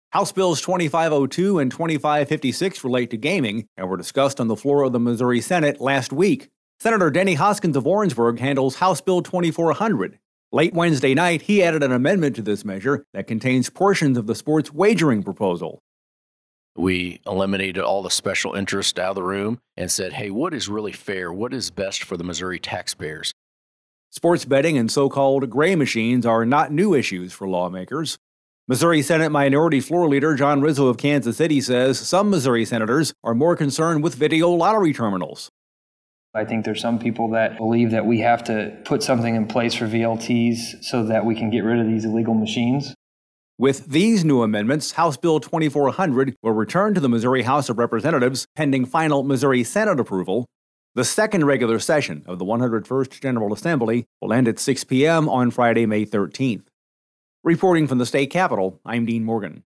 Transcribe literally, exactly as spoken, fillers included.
House Bills twenty-five oh two and twenty-five fifty-six relate to gaming and were discussed on the floor of the Missouri Senate last week. Senator Denny Hoskins of Orangeburg handles House Bill twenty-four hundred. Late Wednesday night, he added an amendment to this measure that contains portions of the sports wagering proposal. We eliminated all the special interest out of the room and said, hey, what is really fair? What is best for the Missouri taxpayers? Sports betting and so-called gray machines are not new issues for lawmakers. Missouri Senate Minority Floor Leader John Rizzo of Kansas City says some Missouri senators are more concerned with video lottery terminals. I think there's some people that believe that we have to put something in place for V L Ts so that we can get rid of these illegal machines. With these new amendments, House Bill twenty-four hundred will return to the Missouri House of Representatives pending final Missouri Senate approval. The second regular session of the one hundred first General Assembly will end at six p.m. on Friday, May thirteenth. Reporting from the state capitol, I'm Dean Morgan.